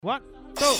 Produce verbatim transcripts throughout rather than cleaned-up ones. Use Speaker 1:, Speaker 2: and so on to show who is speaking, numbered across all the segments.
Speaker 1: One, two.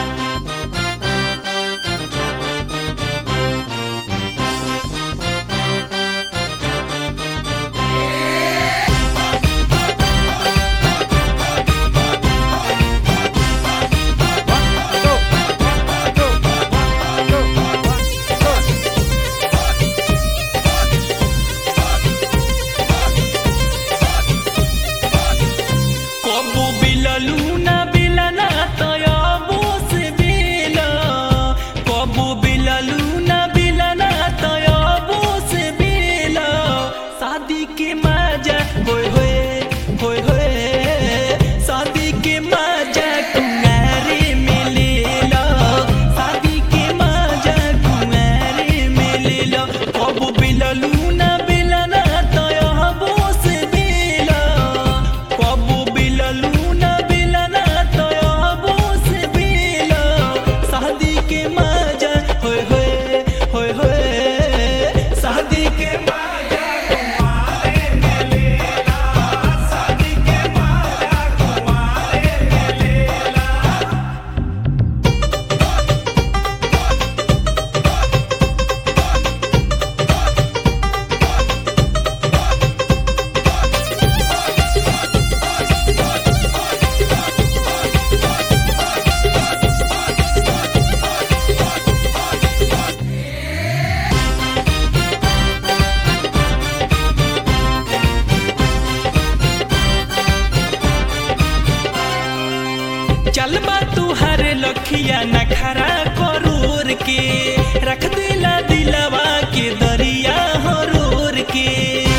Speaker 2: चलबा तुहार लखिया नखरा करोर के रख दिला दिलवा के दरिया हरोर के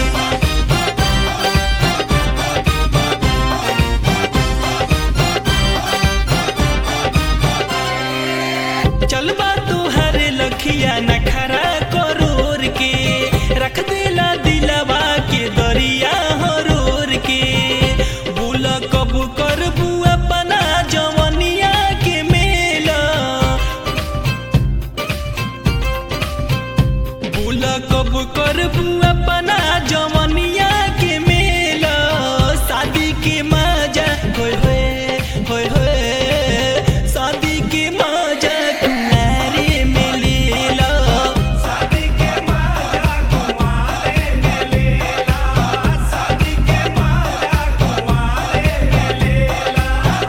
Speaker 2: चलबा तुहार लखिया नखरा करोर के रख दिला दिलवा के दरिया हरोर के बोल कब करबू अपना जवनिया के मेला बोल कब करबू अपना जवनिया के मेला शादी के मजा होय होय होय होय शादी के मजा कुंवारे में लेला शादी के मजा कुंवारे में लेला शादी के मजा कुंवारे में लेला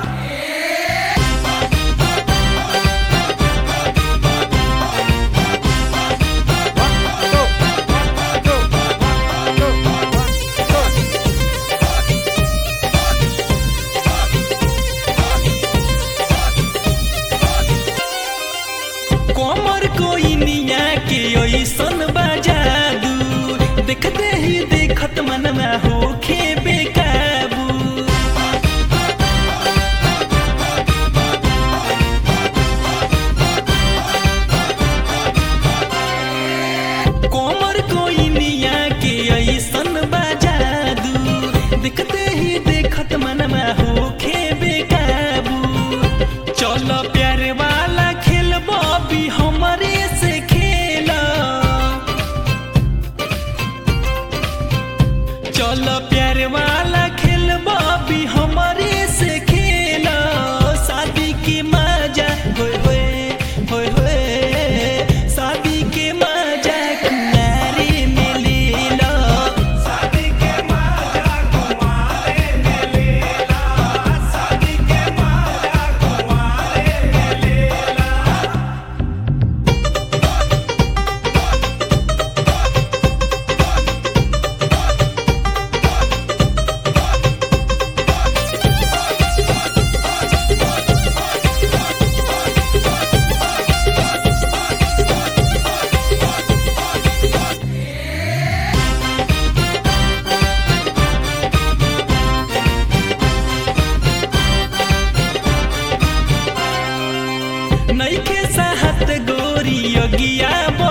Speaker 2: कोमर कोई निया के ओइसन बजादू देखते ही देखत मन में होखे बेकाबू कोमर कोई निया के ओइसन बजादू देखते ही देखत मन में होखे बेकाबू चल प्यार वाला खेल बॉबी हमारे से खेला चल प्यार वाला खेल बॉबी हमारे से खेला शादी की मजा होय होय होय होय शादी के मजा कुंवारे में लेला शादी के मजा कुंवारे में लेला शादी के मजा कुंवारे में लेला नइखे साहत गोरी योगिया